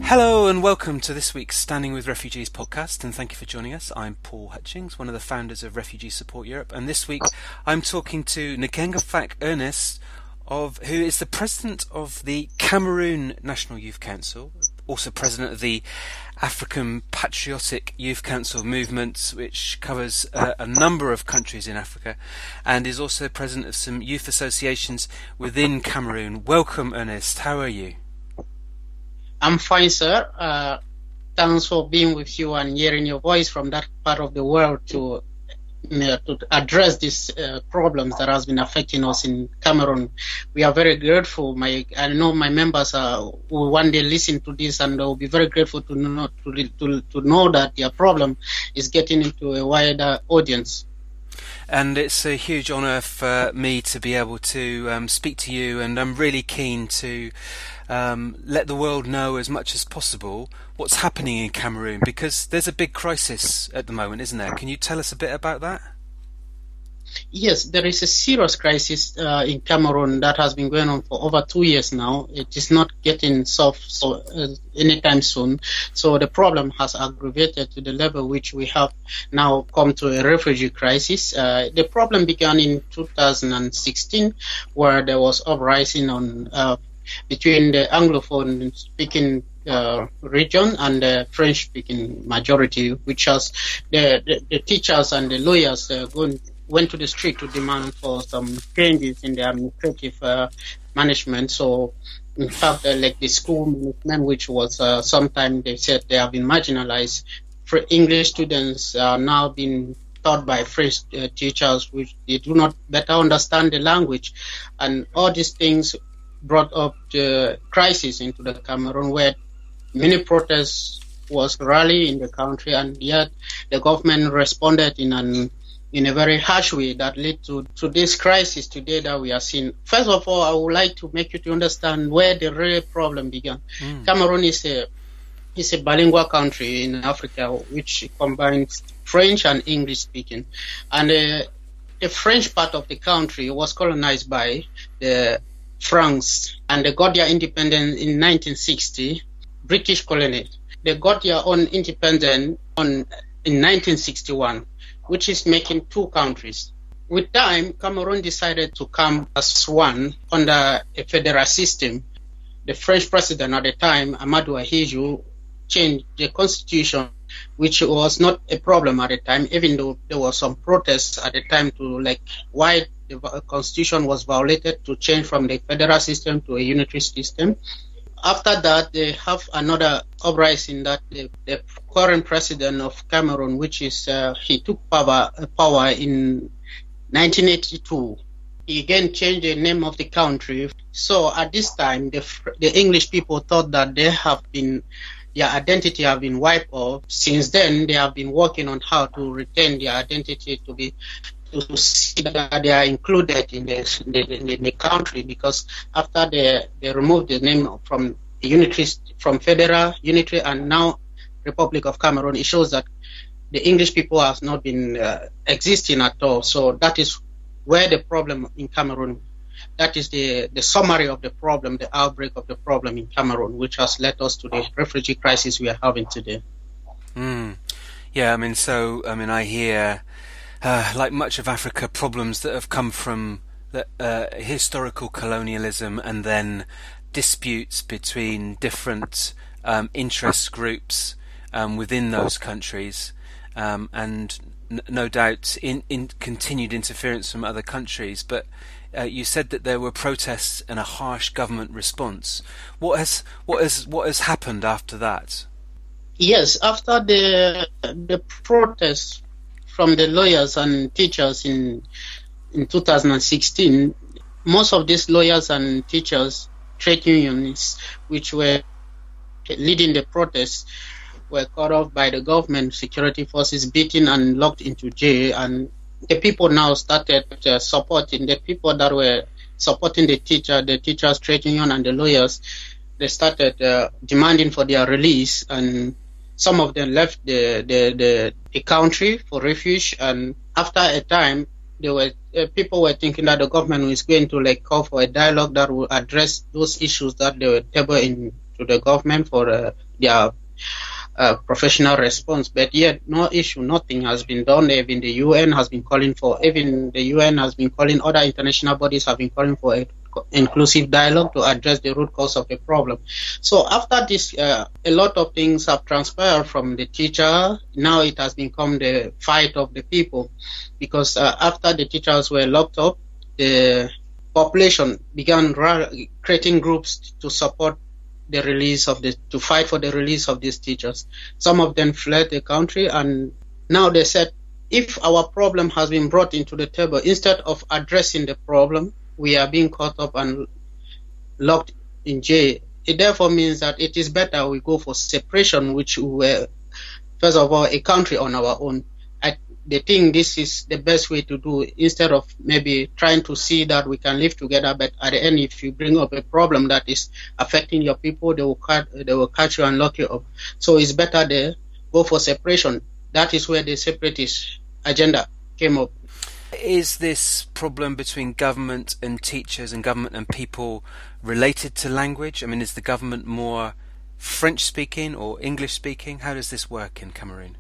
Hello and welcome to this week's Standing with Refugees podcast, and thank you for joining us. I'm Paul Hutchings, one of the founders of Refugee Support Europe, and this week I'm talking to Ngengafak Ernest, who is the president of the Cameroon National Youth Council, also president of the African Patriotic Youth Council movement, which covers a number of countries in Africa, and is also president of some youth associations within Cameroon. Welcome, Ernest. How are you? I'm fine, sir. Thanks for being with you and hearing your voice from that part of the world to address these problems that has been affecting us in Cameroon. We are very grateful. I know my members will one day listen to this, and they'll be very grateful to know that their problem is getting into a wider audience. And it's a huge honour for me to be able to speak to you, and I'm really keen to let the world know as much as possible what's happening in Cameroon, because there's a big crisis at the moment, isn't there? Can you tell us a bit about that? Yes, there is a serious crisis in Cameroon that has been going on for over 2 years now. It is not getting solved anytime soon. So the problem has aggravated to the level which we have now come to a refugee crisis. The problem began in 2016, where there was uprising between the Anglophone-speaking region and the French-speaking majority, which has the teachers and the lawyers went to the street to demand for some changes in the administrative management. So, in fact, like the school management, which was sometimes they said they have been marginalized. For English students are now being taught by French teachers, which they do not better understand the language, and all these things brought up the crisis into the Cameroon, where many protests was rally in the country, and yet the government responded in a very harsh way that led to this crisis today that we are seeing. First of all, I would like to make you to understand where the real problem began. Cameroon is a bilingual country in Africa, which combines French and English speaking. And the French part of the country was colonized by the France, and they got their independence in 1960, British colony. They got their own independence in 1961, which is making two countries. With time, Cameroon decided to come as one under a federal system. The French president at the time, Amadou Ahidjo, changed the constitution, which was not a problem at the time, even though there was some protests at the time to why the constitution was violated, to change from the federal system to a unitary system. After that, they have another uprising that the current president of Cameroon, which is he took power in 1982. He again changed the name of the country. So at this time, the English people thought that their identity have been wiped off. Since then, they have been working on how to retain their identity to see that they are included in the country, because after they removed the name from federal unitary and now Republic of Cameroon, it shows that the English people has not been existing at all. So that is where the problem in Cameroon, that is the summary of the problem, the outbreak of the problem in Cameroon, which has led us to the refugee crisis we are having today. Yeah, I hear, like much of Africa, problems that have come from historical colonialism and then disputes between different interest groups within those countries, and no doubt in continued interference from other countries. But you said that there were protests and a harsh government response. What has happened after that? Yes, after the protests from the lawyers and teachers in 2016, most of these lawyers and teachers, trade unions, which were leading the protests, were cut off by the government security forces, beaten and locked into jail. And the people now started supporting the people that were supporting the teachers, trade union, and the lawyers. They started demanding for their release, and some of them left the country for refuge. And after a time, people were thinking that the government was going to call for a dialogue that will address those issues that they were tabled into the government for their professional response, but yet nothing has been done. Even the UN has been calling for, other international bodies have been calling for inclusive dialogue to address the root cause of the problem. So after this, a lot of things have transpired from the teacher. Now it has become the fight of the people, because after the teachers were locked up, the population began creating groups to support to fight for the release of these teachers. Some of them fled the country, and now they said, if our problem has been brought into the table, instead of addressing the problem, we are being caught up and locked in jail. It therefore means that it is better we go for separation, which we were, first of all, a country on our own. They think this is the best way to do, instead of maybe trying to see that we can live together. But at the end, if you bring up a problem that is affecting your people, they will catch you and lock you up. So it's better they go for separation. That is where the separatist agenda came up. Is this problem between government and teachers and government and people related to language? I mean, is the government more French-speaking or English-speaking? How does this work in Cameroon?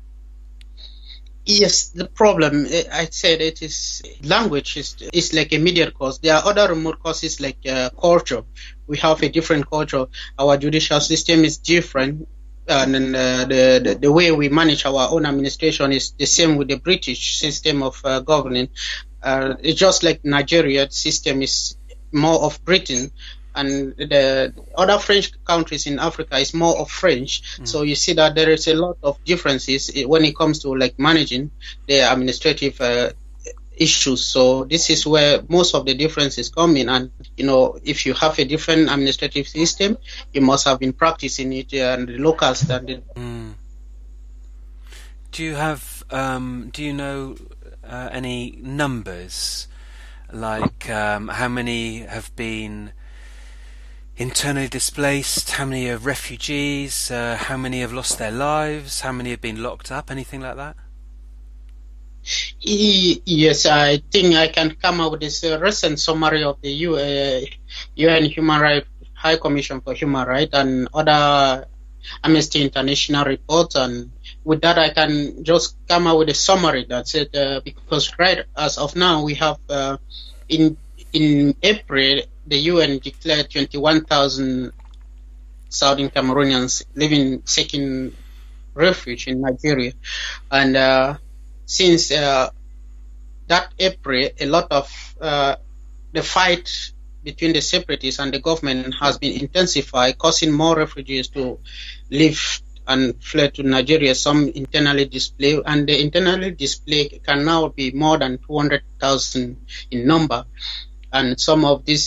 Yes, the problem, I said, it is language is like a immediate cause. There are other remote causes like culture. We have a different culture. Our judicial system is different, and the way we manage our own administration is the same with the British system of governing. It's just like Nigeria system is more of Britain, and the other French countries in Africa is more of French. So you see that there is a lot of differences when it comes to like managing the administrative issues. So this is where most of the differences come in. And, if you have a different administrative system, you must have been practicing it and the local standard. Do you know any numbers, like how many have been internally displaced, how many are refugees, how many have lost their lives, how many have been locked up, anything like that? Yes, I think I can come up with this recent summary of the UN Human Rights High Commission for Human Rights and other Amnesty International reports, and with that I can just come up with a summary. That's it, because right as of now we have in April the UN declared 21,000 Southern Cameroonians seeking refuge in Nigeria, and since that April, a lot of the fight between the separatists and the government has been intensified, causing more refugees to leave and fled to Nigeria. Some internally displaced, and the internally displaced can now be more than 200,000 in number. And some of these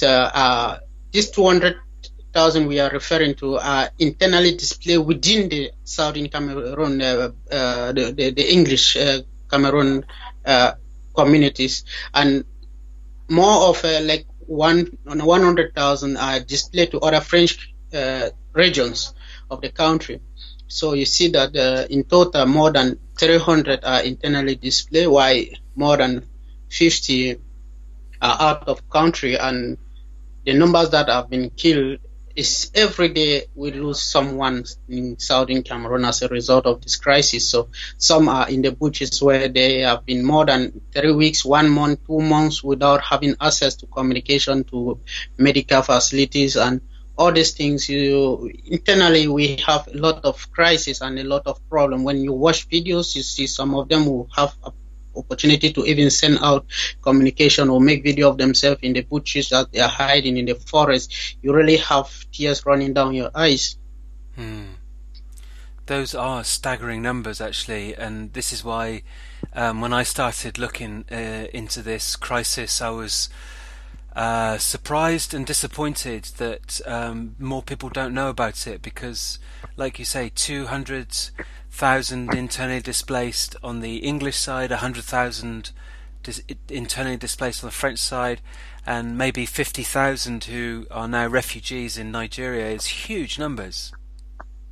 200,000 we are referring to are internally displaced within the Southern Cameroon, the English Cameroon communities, and more of like 100,000 are displaced to other French regions of the country. So you see that in total more than 300 are internally displaced, while more than 50 are out of country, and the numbers that have been killed is every day we lose someone in Southern Cameroon as a result of this crisis. So some are in the bushes where they have been more than 3 weeks, 1 month, 2 months without having access to communication, to medical facilities, and all these things. Internally we have a lot of crisis and a lot of problem. When you watch videos, you see some of them will have opportunity to even send out communication or make video of themselves in the bushes that they are hiding in the forest. You really have tears running down your eyes. Those are staggering numbers, actually, and this is why when I started looking into this crisis, I was surprised and disappointed that more people don't know about it, because, like you say, 200,000 internally displaced on the English side, 100,000 internally displaced on the French side, and maybe 50,000 who are now refugees in Nigeria is huge numbers.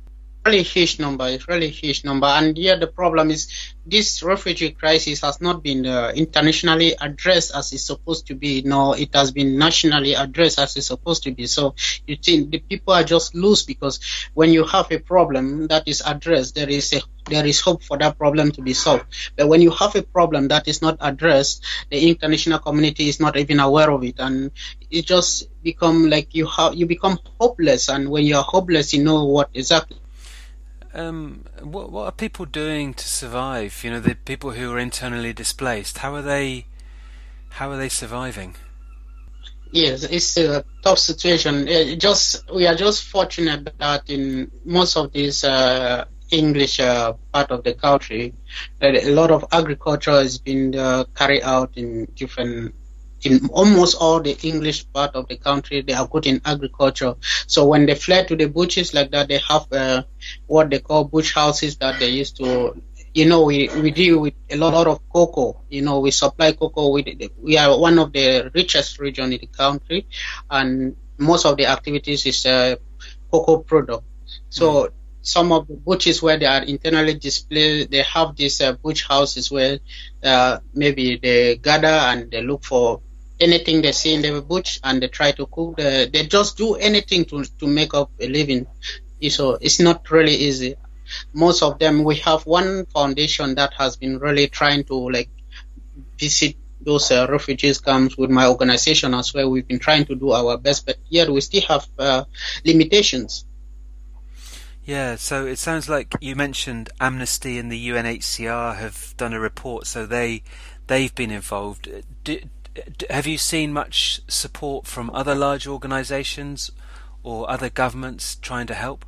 really huge number. It's really huge number, and here the problem is this refugee crisis has not been internationally addressed as it's supposed to be. No, it has been nationally addressed as it's supposed to be. So you think the people are just loose because when you have a problem that is addressed, there is hope for that problem to be solved. But when you have a problem that is not addressed, the international community is not even aware of it, and it just become like you become hopeless. And when you are hopeless, you know what exactly. What are people doing to survive? You know, the people who are internally displaced. How are they surviving? Yes, it's a tough situation. We are just fortunate that in most of these English part of the country, that a lot of agriculture has been carried out in almost all the English part of the country. They are good in agriculture. So when they fled to the bushes like that, they have what they call bush houses that they used to. You know, we deal with a lot of cocoa. You know, we supply cocoa. We are one of the richest region in the country, and most of the activities is cocoa product. So some of the butches where they are internally displayed, they have these bush houses where maybe they gather and they look for anything they see in the bush and they try to cook. They just do anything to make up a living. So it's not really easy. Most of them, we have one foundation that has been really trying to visit those refugees camps with my organization as well. We've been trying to do our best, but yet we still have limitations. Yeah, so it sounds like you mentioned Amnesty and the UNHCR have done a report, so they've been involved. Have you seen much support from other large organisations or other governments trying to help?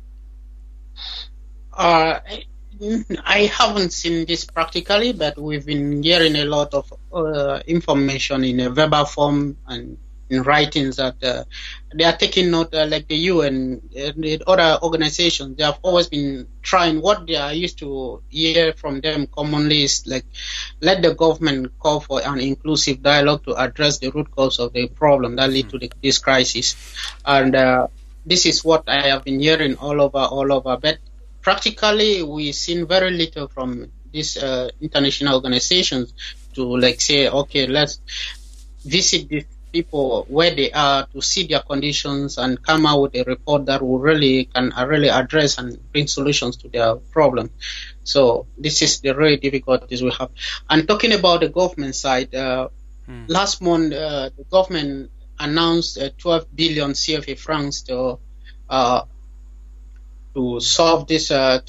I haven't seen this practically, but we've been hearing a lot of information in a verbal form and in writings that they are taking note, like the UN and the other organizations. They have always been trying. What they are used to hear from them commonly is let the government call for an inclusive dialogue to address the root cause of the problem that lead to this crisis. And this is what I have been hearing all over. But practically, we've seen very little from these international organizations to say, okay, let's visit these people where they are to see their conditions and come out with a report that will really address and bring solutions to their problem. So this is the really difficulties we have. And talking about the government side, last month the government announced 12 billion CFA francs to solve this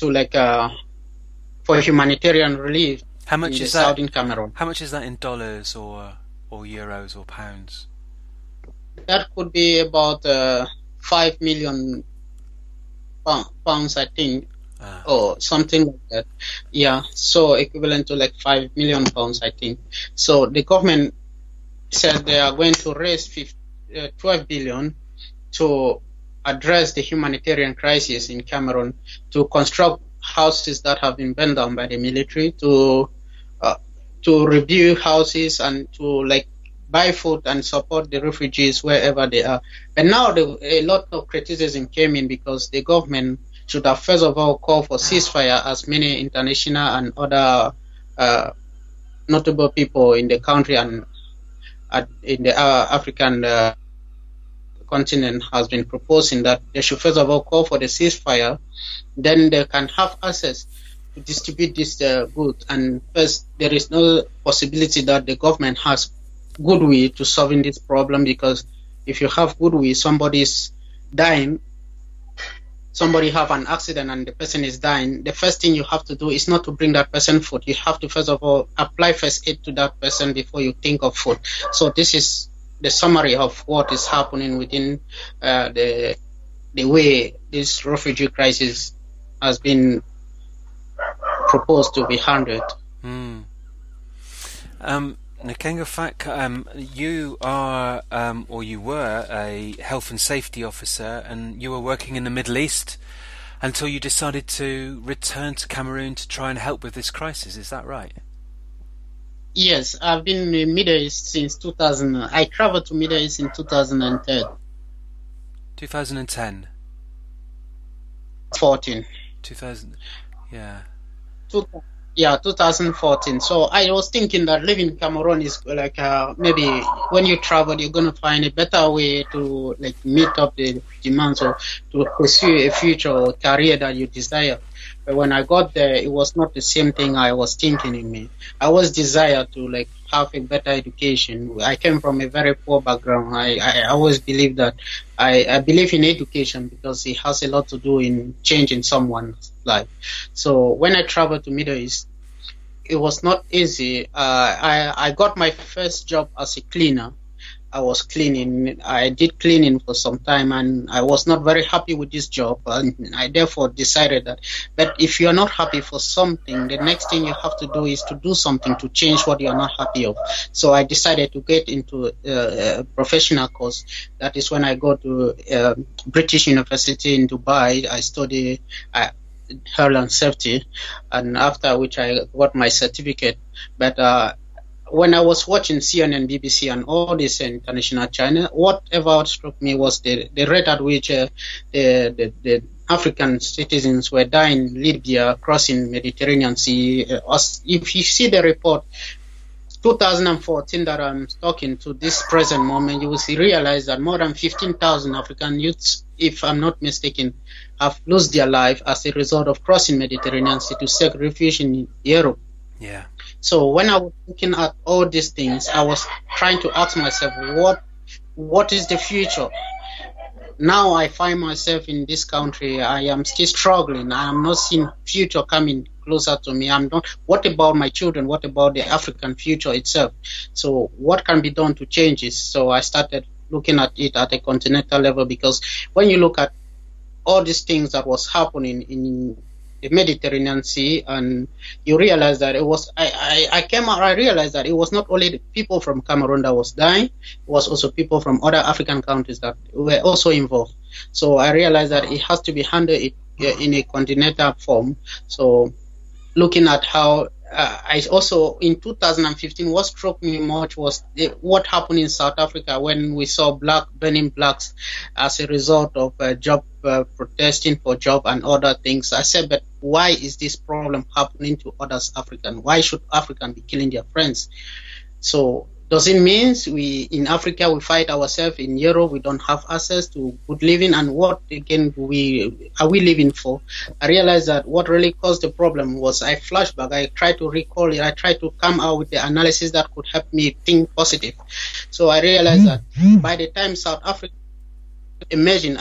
for humanitarian relief. How much is that? Southern Cameroon. How much is that in dollars or euros or pounds? That could be about 5 million pounds, I think, or something like that. Yeah, so equivalent to 5 million pounds, I think. So the government said they are going to raise 12 billion to address the humanitarian crisis in Cameroon, to construct houses that have been burned down by the military, to rebuild houses, and to buy food and support the refugees wherever they are. But now a lot of criticism came in because the government should have first of all called for ceasefire, as many international and other notable people in the country and in the African continent has been proposing that they should first of all call for the ceasefire, then they can have access to distribute this goods. And first, there is no possibility that the government has goodwill to solving this problem, because if you have goodwill, somebody is dying, somebody have an accident and the person is dying, the first thing you have to do is not to bring that person food. You have to first of all apply first aid to that person before you think of food. So this is the summary of what is happening within the way this refugee crisis has been proposed to be handled. Nkenga Fak, you are, or you were, a health and safety officer, and you were working in the Middle East until you decided to return to Cameroon to try and help with this crisis. Is that right? Yes, I've been in the Middle East since 2000. I traveled to Middle East in 2010. 2010? 14. 2000, yeah. 2014. So I was thinking that living in Cameroon is like maybe when you travel, you're going to find a better way to like meet up the demands or to pursue a future or career that you desire. But when I got there, it was not the same thing I was thinking in me. I was desired to like have a better education. I came from a very poor background. I always believe that I believe in education because it has a lot to do in changing someone's life. So when I traveled to Middle East, it was not easy. I got my first job as a cleaner. I was cleaning. I did cleaning for some time, and I was not very happy with this job. And I therefore decided that if you are not happy for something, the next thing you have to do is to do something to change what you are not happy of. So I decided to get into a professional course. That is when I go to British University in Dubai. I study health and safety, and after which I got my certificate. But when I was watching CNN, BBC, and all this international channel, whatever struck me was the rate at which the African citizens were dying in Libya, crossing Mediterranean Sea. If you see the report, 2014 that I'm talking to this present moment, you will realize that more than 15,000 African youths, if I'm not mistaken, have lost their life as a result of crossing Mediterranean Sea to seek refuge in Europe. Yeah. So when I was looking at all these things, I was trying to ask myself, what is the future? Now I find myself in this country. I am still struggling. I am not seeing future coming closer to me. What about my children? What about the African future itself? So what can be done to change this? So I started looking at it at a continental level, because when you look at all these things that was happening in the Mediterranean Sea, and you realize that it was, I realized that it was not only the people from Cameroon that was dying, it was also people from other African countries that were also involved. So I realized that it has to be handled in a continental form. So looking at how I also, in 2015, what struck me much was what happened in South Africa when we saw burning blacks as a result of job protesting for job and other things. I said, but why is this problem happening to others African? Why should African be killing their friends? So does it mean we in Africa we fight ourselves, in Europe we don't have access to good living, and what again are we living for? I realized that what really caused the problem was I flashback. I tried to recall it. I tried to come out with the analysis that could help me think positive. So I realized that by the time South Africa emerging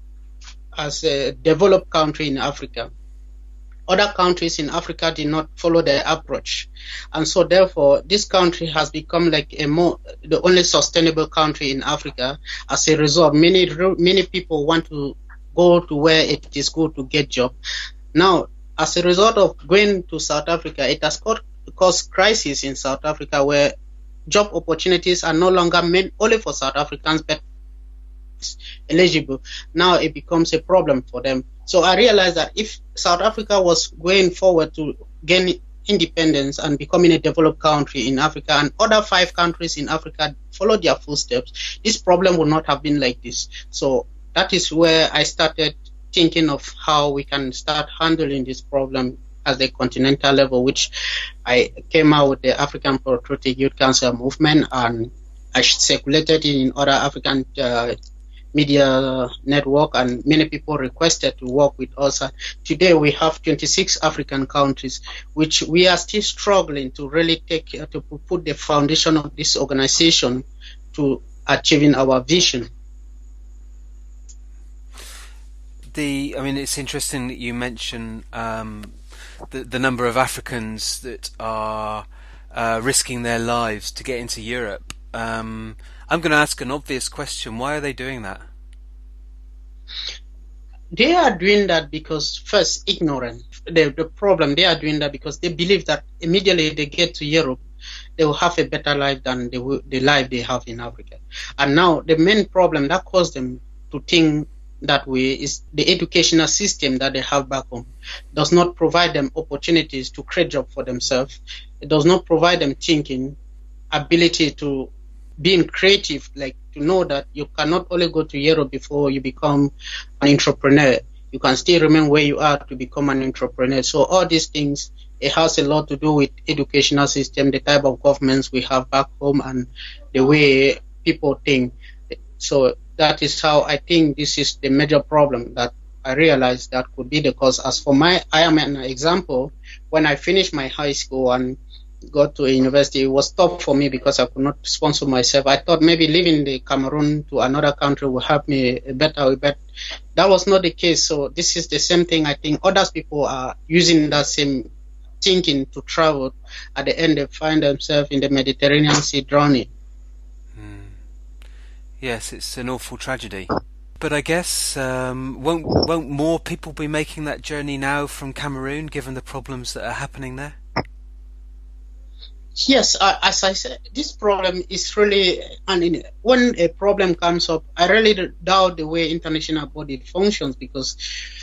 as a developed country in Africa, other countries in Africa did not follow their approach. And so therefore, this country has become like the only sustainable country in Africa. As a result, many people want to go to where it is good to get job. Now, as a result of going to South Africa, it has caused crisis in South Africa, where job opportunities are no longer meant only for South Africans, but eligible. Now it becomes a problem for them. So I realized that if South Africa was going forward to gain independence and becoming a developed country in Africa, and other 5 countries in Africa followed their footsteps, this problem would not have been like this. So that is where I started thinking of how we can start handling this problem at the continental level, which I came out with the African Patriotic Youth Council movement, and I circulated in other African media network, and many people requested to work with us. Today we have 26 African countries, which we are still struggling to really to put the foundation of this organization to achieving our vision. It's interesting that you mention the number of Africans that are risking their lives to get into Europe. I'm going to ask an obvious question. Why are they doing that? They are doing that because, first, ignorance. The problem, they are doing that because they believe that immediately they get to Europe, they will have a better life than the life they have in Africa. And now the main problem that caused them to think that way is the educational system that they have back home does not provide them opportunities to create jobs for themselves. It does not provide them thinking, ability to being creative, like to know that you cannot only go to Europe before you become an entrepreneur. you can still remain where you are to become an entrepreneur. So all these things, it has a lot to do with educational system, the type of governments we have back home, and the way people think. So that is how I think this is the major problem that I realized that could be the cause. As for I am an example. When I finished my high school and got to a university, it was tough for me because I could not sponsor myself. I thought maybe leaving the Cameroon to another country would help me better, but that was not the case. So this is the same thing. I think other people are using that same thinking to travel. At the end, they find themselves in the Mediterranean Sea drowning. Yes, it's an awful tragedy. But I guess won't more people be making that journey now from Cameroon, given the problems that are happening there? Yes, as I said, this problem is really, and when a problem comes up, I really doubt the way international body functions, because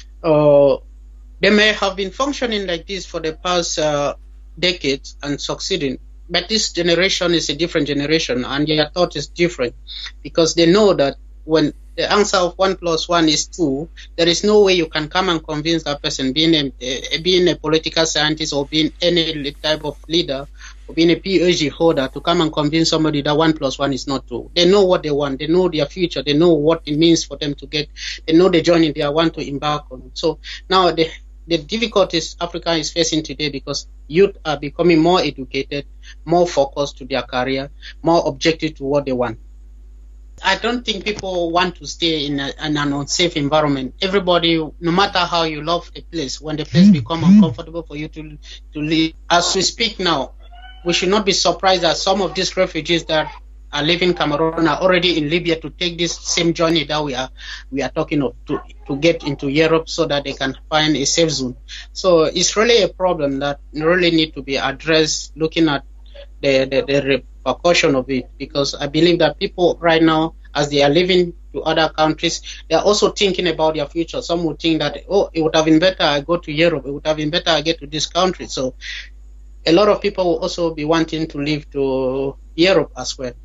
they may have been functioning like this for the past decades and succeeding. But this generation is a different generation, and their thought is different, because they know that when the answer of 1 + 1 is 2, there is no way you can come and convince that person, being a political scientist or being any type of leader or being a PhD holder, to come and convince somebody that 1 + 1 is not 2. They know what they want. They know their future. They know what it means for them to get. They know the journey they want to embark on. So now the difficulties Africa is facing today, because youth are becoming more educated, more focused to their career, more objective to what they want. I don't think people want to stay in an unsafe environment. Everybody, no matter how you love a place, when the place becomes uncomfortable for you to live. As we speak now, we should not be surprised that some of these refugees that are living in Cameroon are already in Libya to take this same journey that we are talking of, to get into Europe so that they can find a safe zone. So it's really a problem that really need to be addressed, looking at the repercussion of it, because I believe that people right now, as they are living to other countries, they are also thinking about their future. Some would think that, it would have been better I go to Europe, it would have been better I get to this country. So a lot of people will also be wanting to live to Europe as well.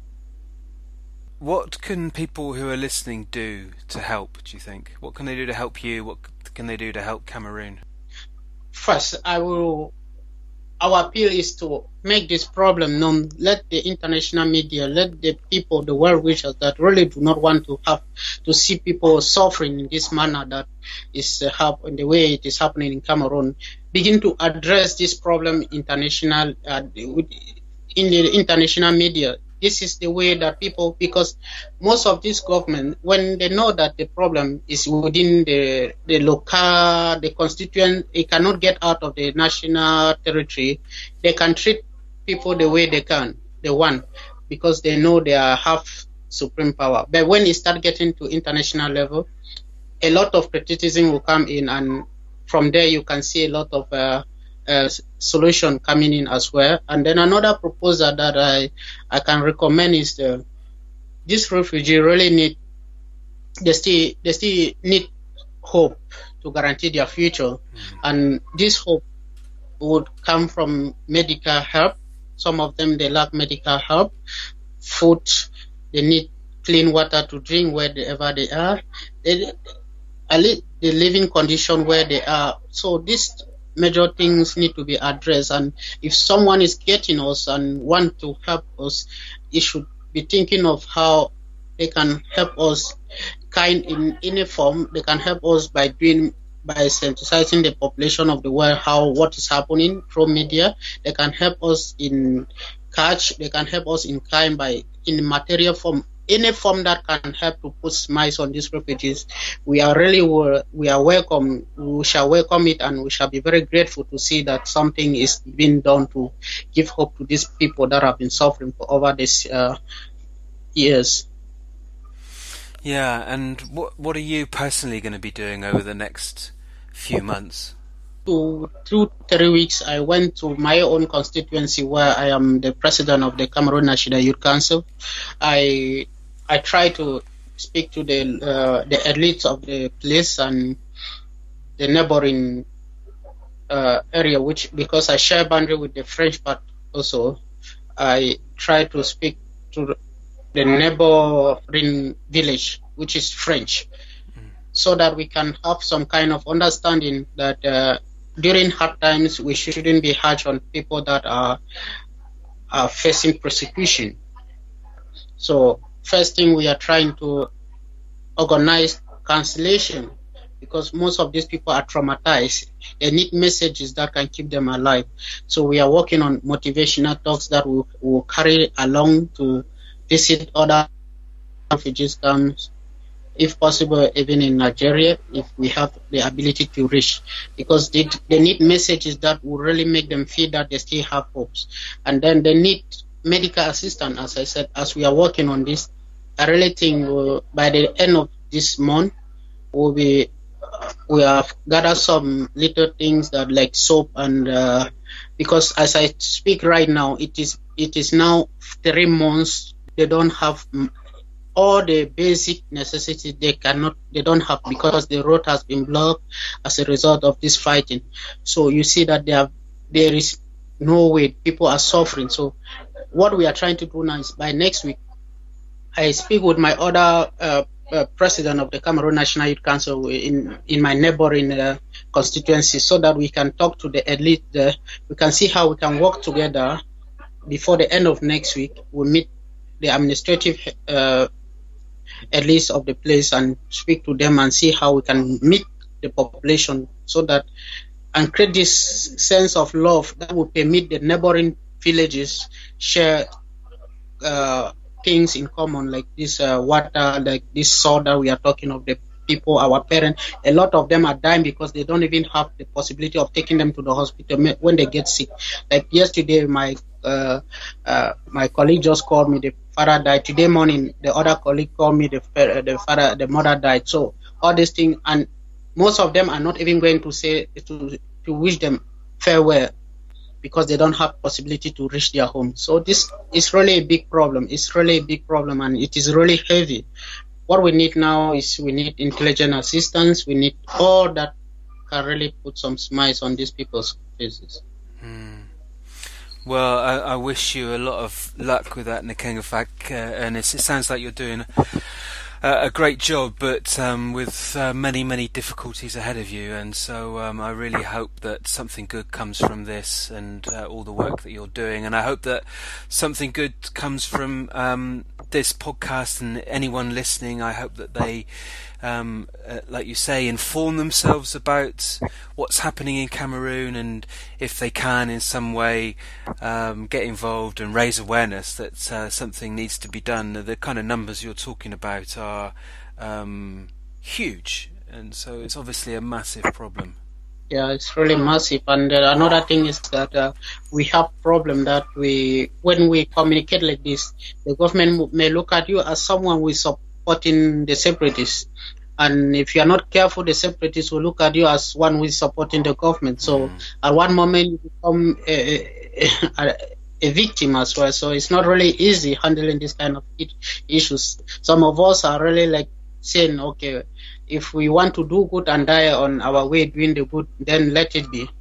What can people who are listening do to help, do you think? What can they do to help you? What can they do to help Cameroon? First, our appeal is to make this problem known. Let the international media, let the people, the world wishers that really do not want to have to see people suffering in this manner that is in the way it is happening in Cameroon, begin to address this problem in the international media. This is the way that people, because most of this government, when they know that the problem is within the local, the constituent, it cannot get out of the national territory, they can treat people the way they want, because they know they have supreme power. But when it start getting to international level, a lot of criticism will come in, and from there you can see a lot of solution coming in as well. And then another proposal that I can recommend is this refugee really they still need hope to guarantee their future, and this hope would come from medical help. Some of them, they lack medical help, food, they need clean water to drink wherever they are, the living condition where they are. So this major things need to be addressed, and if someone is getting us and want to help us, they should be thinking of how they can help us in a form. They can help us by sensitizing the population of the world what is happening through media. They can help us in cash, they can help us in kind in material form. Any form that can help to put smiles on these refugees, we are welcome. We shall welcome it, and we shall be very grateful to see that something is being done to give hope to these people that have been suffering for over these years. Yeah, and what are you personally going to be doing over the next few months? 2-3 weeks, I went to my own constituency where I am the president of the Cameroon National Youth Council. I try to speak to the elites of the place and the neighboring area, because I share boundary with the French part also, I try to speak to the neighboring village, which is French. so that we can have some kind of understanding that during hard times we shouldn't be harsh on people that are facing persecution. So first thing, we are trying to organize cancellation, because most of these people are traumatized. They need messages that can keep them alive. So we are working on motivational talks that will carry along to visit other refugees camps, if possible, even in Nigeria, if we have the ability to reach, because they need messages that will really make them feel that they still have hopes. And then they need medical assistance, as I said, as we are working on this. I really think by the end of this month, we have gathered some little things that like soap and because as I speak right now, it is now 3 months. They don't have all the basic necessities. They don't have, because the road has been blocked as a result of this fighting. So you see that there is no way. People are suffering. So what we are trying to do now is by next week, I speak with my other president of the Cameroon National Youth Council in my neighboring constituency, so that we can talk to the elite there. We can see how we can work together. Before the end of next week, we'll meet the administrative elites of the place and speak to them and see how we can meet the population, so that and create this sense of love that will permit the neighboring villages share things in common, like this water, like this salt that we are talking of. The people, our parents, a lot of them are dying because they don't even have the possibility of taking them to the hospital when they get sick. Like yesterday, my colleague just called me, the father died. Today morning, the other colleague called me, the mother died. So all these things, and most of them are not even going to say to wish them farewell, because they don't have possibility to reach their home. So this is really a big problem. It's really a big problem, and it is really heavy. What we need now is we need intelligent assistance. We need all that can really put some smiles on these people's faces. Well, I wish you a lot of luck with that, Nkengafak, Ernest. It sounds like you're doing a great job, but with many difficulties ahead of you, and so I really hope that something good comes from this and all the work that you're doing, and I hope that something good comes from this podcast, and anyone listening, I hope that they like you say, inform themselves about what's happening in Cameroon, and if they can in some way get involved and raise awareness that something needs to be done. The kind of numbers you're talking about are huge, and so it's obviously a massive problem. Yeah, it's really massive. And another thing is that we have problem that when we communicate like this, the government may look at you as someone who is supporting the separatists. And if you are not careful, the separatists will look at you as one who is supporting the government. So at one moment you become a victim as well. So it's not really easy handling this kind of issues. Some of us are really like saying, okay, if we want to do good and die on our way doing the good, then let it be.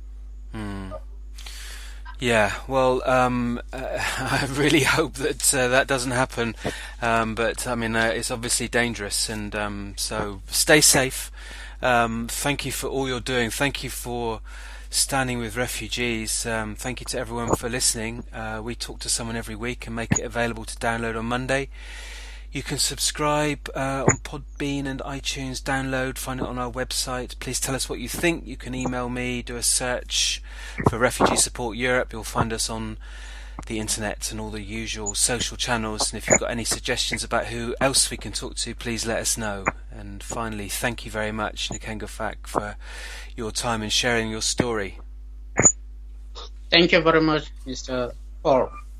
Yeah, well, I really hope that that doesn't happen, but I mean, it's obviously dangerous, and so stay safe. Thank you for all you're doing. Thank you for standing with refugees. Thank you to everyone for listening. We talk to someone every week and make it available to download on Monday. You can subscribe on Podbean and iTunes, download, find it on our website. Please tell us what you think. You can email me, do a search for Refugee Support Europe. You'll find us on the internet and all the usual social channels. And if you've got any suggestions about who else we can talk to, please let us know. And finally, thank you very much, Nkengafak, for your time and sharing your story. Thank you very much, Mr. Paul.